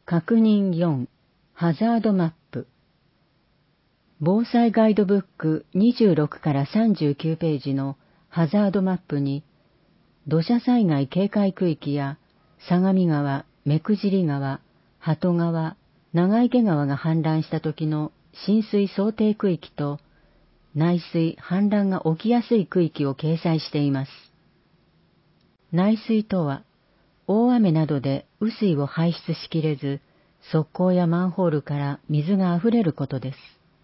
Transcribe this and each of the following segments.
確認4、ハザードマップ。防災ガイドブック26から39ページのハザードマップに、土砂災害警戒区域や相模川、目久尻川、鳩川、長池川が氾濫した時の浸水想定区域と、内水氾濫が起きやすい区域を掲載しています。内水とは、大雨などで雨水を排出しきれず、側溝やマンホールから水があふれることです。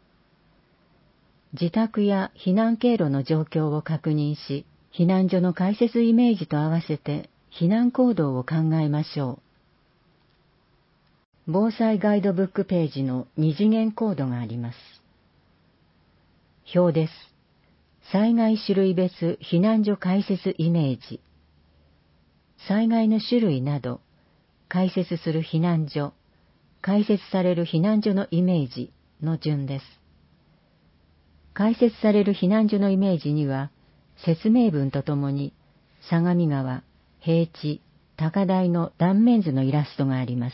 自宅や避難経路の状況を確認し、避難所の開設イメージと合わせて避難行動を考えましょう。防災ガイドブックページの2次元コードがあります。表です。災害種類別避難所開設イメージ。災害の種類など、開設する避難所、開設される避難所のイメージの順です。開設される避難所のイメージには、説明文とともに、相模川、平地、高台の断面図のイラストがあります。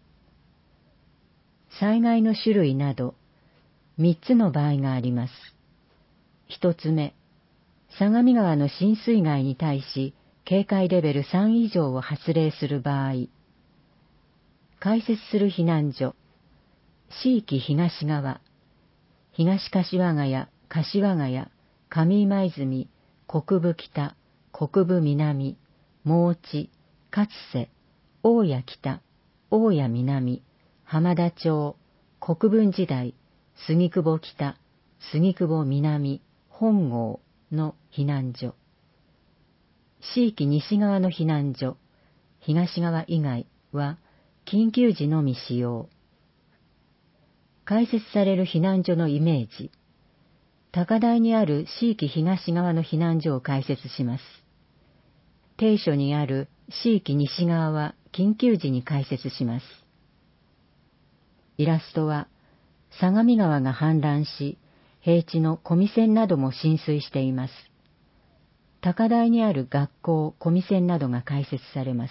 災害の種類など、3つの場合があります。1つ目、相模川の浸水害に対し、警戒レベル3以上を発令する場合、開設する避難所、市域東側、東柏ヶ谷、柏ヶ谷、上今泉、国分北、国分南、毛地、勝瀬、大谷北、大谷南、浜田町、国分時代、杉久保北、杉久保南、本郷の避難所。市域西側の避難所、東側以外は緊急時のみ使用。開設される避難所のイメージ。高台にある市域東側の避難所を開設します。低所にある市域西側は緊急時に開設します。イラストは、相模川が氾濫し、平地の小見線なども浸水しています。高台にある学校、小見線などが開設されます。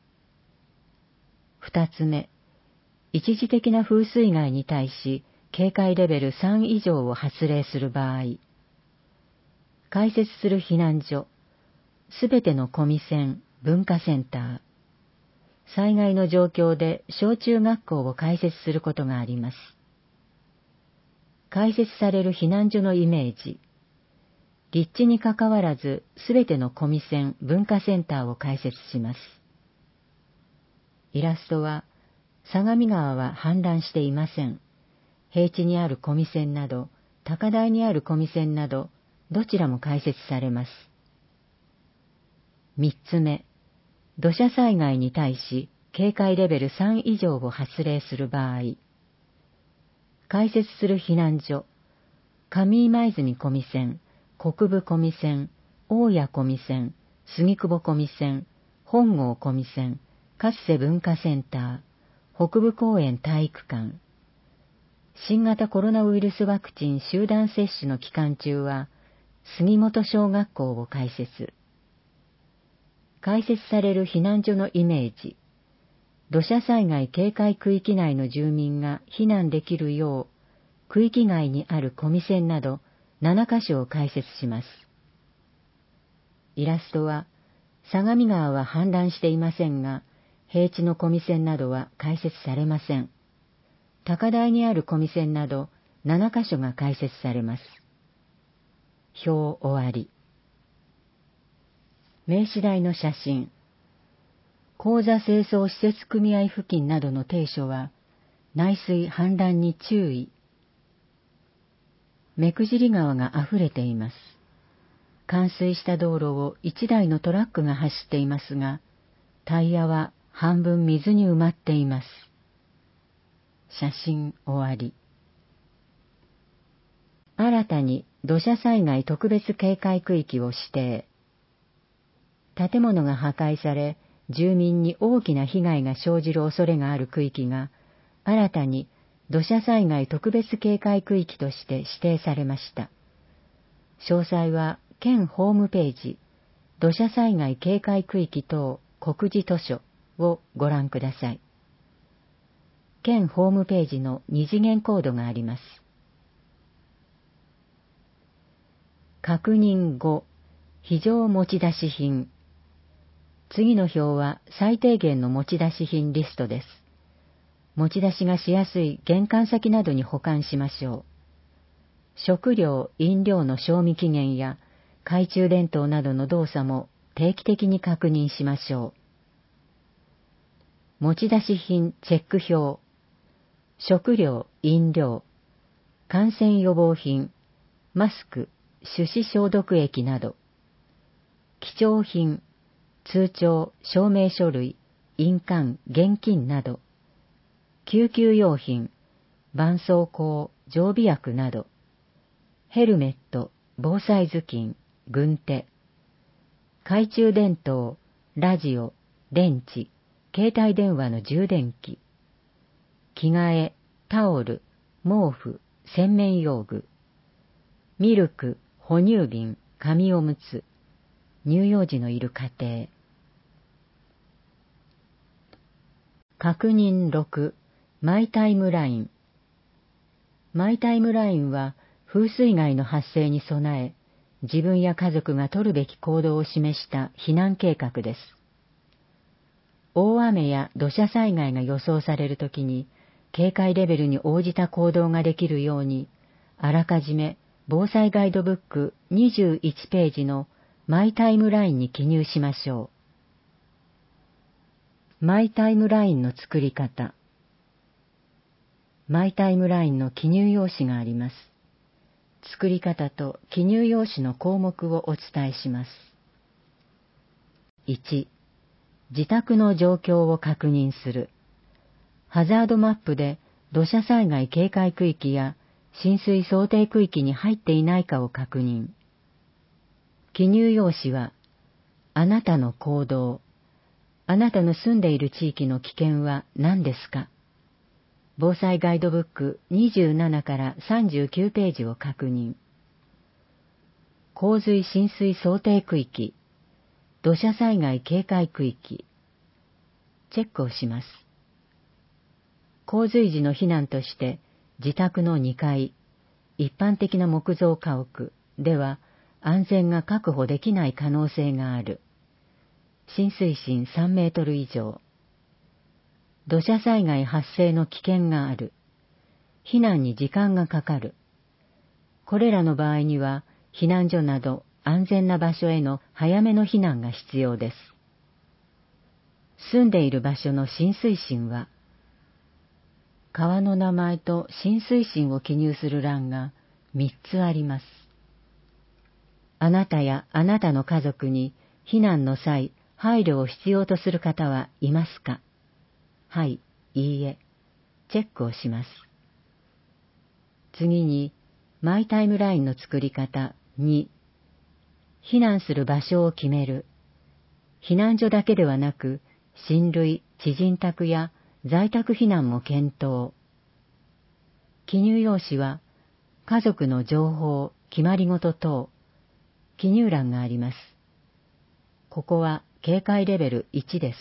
二つ目、一時的な風水害に対し、警戒レベル3以上を発令する場合、開設する避難所、すべての小見線、文化センター、災害の状況で小中学校を開設することがあります。開設される避難所のイメージ、立地にかかわらずすべての小見線、文化センターを開設します。イラストは、相模川は氾濫していません。平地にある小見線など、高台にある小見線など、どちらも開設されます。三つ目、土砂災害に対し、警戒レベル3以上を発令する場合、開設する避難所、上今泉小見線、国分小見線、大谷小見線、杉久保小見線、本郷小見線、勝瀬文化センター、北部公園体育館。新型コロナウイルスワクチン集団接種の期間中は、杉本小学校を開設。開設される避難所のイメージ。土砂災害警戒区域内の住民が避難できるよう、区域外にある小見線など7カ所を開設します。イラストは、相模川は氾濫していませんが、平地の小見線などは開設されません。高台にある小見線など7カ所が開設されます。表終わり。名刺台の写真。口座清掃施設組合付近などの低所は、内水氾濫に注意。目久尻川があふれています。冠水した道路を1台のトラックが走っていますが、タイヤは半分水に埋まっています。写真終わり。新たに土砂災害特別警戒区域を指定。建物が破壊され、住民に大きな被害が生じる恐れがある区域が、新たに土砂災害特別警戒区域として指定されました。詳細は県ホームページ、土砂災害警戒区域等告示図書をご覧ください。 県ホームページの二次元コードがあります。確認後、非常持ち出し品。次の表は最低限の持ち出し品リストです。持ち出しがしやすい玄関先などに保管しましょう。食料・飲料の賞味期限や懐中電灯などの動作も定期的に確認しましょう。持ち出し品チェック表。食料・飲料、感染予防品、マスク、手指消毒液など。貴重品、通帳、証明書類、印鑑、現金など。救急用品、絆創膏、常備薬など。ヘルメット、防災頭巾、軍手。懐中電灯、ラジオ、電池、携帯電話の充電器。着替え、タオル、毛布、洗面用具。ミルク、哺乳瓶、紙おむつ。乳幼児のいる家庭。確認6、マイタイムライン。マイタイムラインは風水害の発生に備え、自分や家族が取るべき行動を示した避難計画です。大雨や土砂災害が予想されるときに、警戒レベルに応じた行動ができるように、あらかじめ防災ガイドブック21ページのマイタイムラインに記入しましょう。マイタイムラインの作り方。マイタイムラインの記入用紙があります。作り方と記入用紙の項目をお伝えします。1、自宅の状況を確認する。ハザードマップで土砂災害警戒区域や浸水想定区域に入っていないかを確認。記入用紙は、あなたの行動、あなたの住んでいる地域の危険は何ですか？防災ガイドブック27から39ページを確認。洪水浸水想定区域、土砂災害警戒区域。チェックをします。洪水時の避難として自宅の2階、一般的な木造家屋では安全が確保できない可能性がある。浸水深3メートル以上。土砂災害発生の危険がある。避難に時間がかかる。これらの場合には避難所など安全な場所への早めの避難が必要です。住んでいる場所の浸水深は、川の名前と浸水深を記入する欄が3つあります。あなたやあなたの家族に避難の際、配慮を必要とする方はいますか？はい、いいえ。チェックをします。次に、マイタイムラインの作り方2、避難する場所を決める。避難所だけではなく、親類、知人宅や在宅避難も検討。記入用紙は、家族の情報、決まり事等、記入欄があります。ここは警戒レベル1です。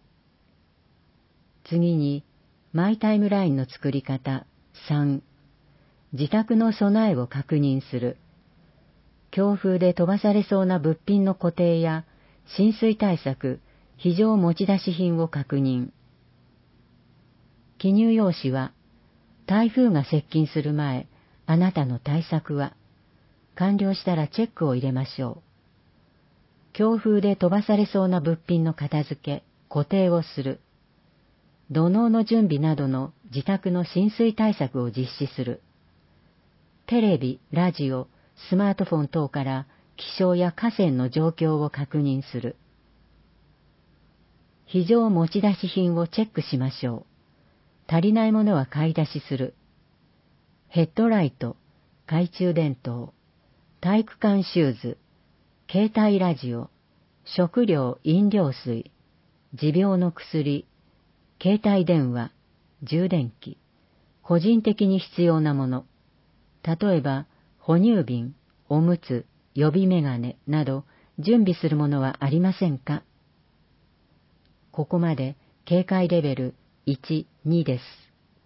次に、マイタイムラインの作り方3、自宅の備えを確認する。強風で飛ばされそうな物品の固定や浸水対策、非常持ち出し品を確認。記入用紙は、台風が接近する前、あなたの対策は、完了したらチェックを入れましょう。強風で飛ばされそうな物品の片付け、固定をする。土のうの準備などの自宅の浸水対策を実施する。テレビ、ラジオ、スマートフォン等から気象や河川の状況を確認する。非常持ち出し品をチェックしましょう。足りないものは買い出しする。ヘッドライト、懐中電灯、体育館シューズ、携帯ラジオ、食料・飲料水、持病の薬、携帯電話、充電器、個人的に必要なもの、例えば、哺乳瓶、おむつ、予備メガネなど準備するものはありませんか？ここまで警戒レベル1、2です。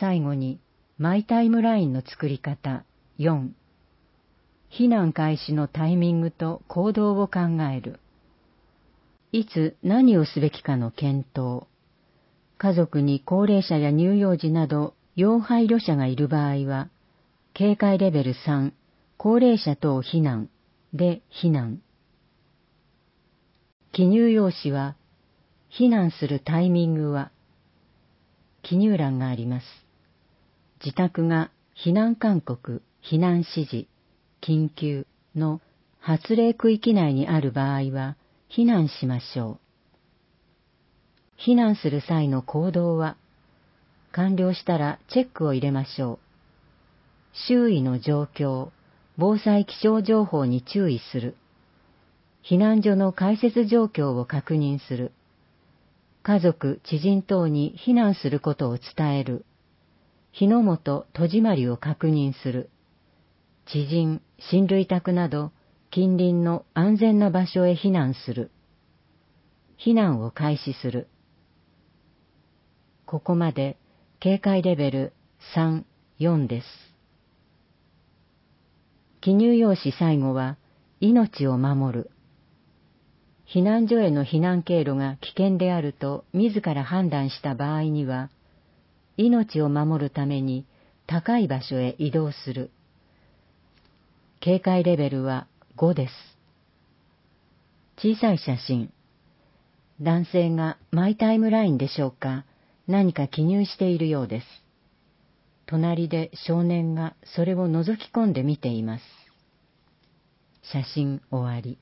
最後に、マイタイムラインの作り方4、避難開始のタイミングと行動を考える。いつ何をすべきかの検討。家族に高齢者や乳幼児など要配慮者がいる場合は、警戒レベル3、高齢者等避難で避難。記入用紙は、避難するタイミングは、記入欄があります。自宅が避難勧告、避難指示、緊急の発令区域内にある場合は、避難しましょう。避難する際の行動は、完了したらチェックを入れましょう。周囲の状況、防災気象情報に注意する。避難所の開設状況を確認する。家族、知人等に避難することを伝える。火の元、戸締まりを確認する。知人、親類宅など近隣の安全な場所へ避難する。避難を開始する。ここまで警戒レベル3、4です。記入用紙最後は、命を守る。避難所への避難経路が危険であると自ら判断した場合には、命を守るために高い場所へ移動する。警戒レベルは5です。小さい写真。男性がマイタイムラインでしょうか、何か記入しているようです。隣で少年がそれを覗き込んで見ています。写真終わり。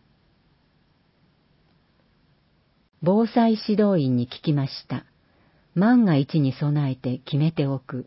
防災指導員に聞きました。万が一に備えて決めておく。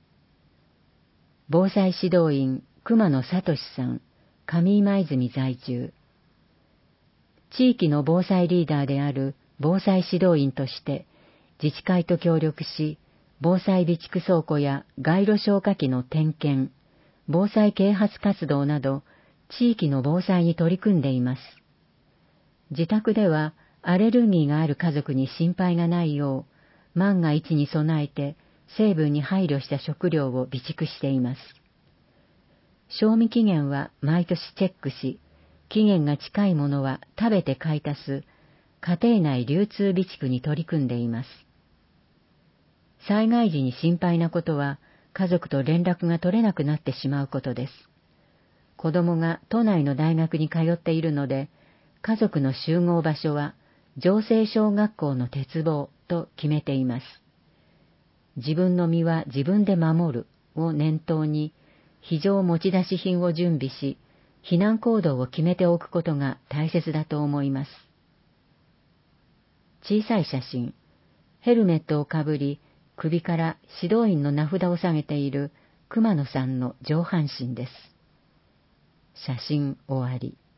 防災指導員熊野聡さん、上今泉在住。地域の防災リーダーである防災指導員として自治会と協力し、防災備蓄倉庫や街路消火器の点検、防災啓発活動など地域の防災に取り組んでいます。自宅ではアレルギーがある家族に心配がないよう、万が一に備えて成分に配慮した食料を備蓄しています。賞味期限は毎年チェックし、期限が近いものは食べて買い足す家庭内流通備蓄に取り組んでいます。災害時に心配なことは家族と連絡が取れなくなってしまうことです。子供が都内の大学に通っているので、家族の集合場所は城西小学校の鉄棒と決めています。自分の身は自分で守るを念頭に、非常持ち出し品を準備し、避難行動を決めておくことが大切だと思います。小さい写真。ヘルメットをかぶり、首から指導員の名札を下げている熊野さんの上半身です。写真終わり。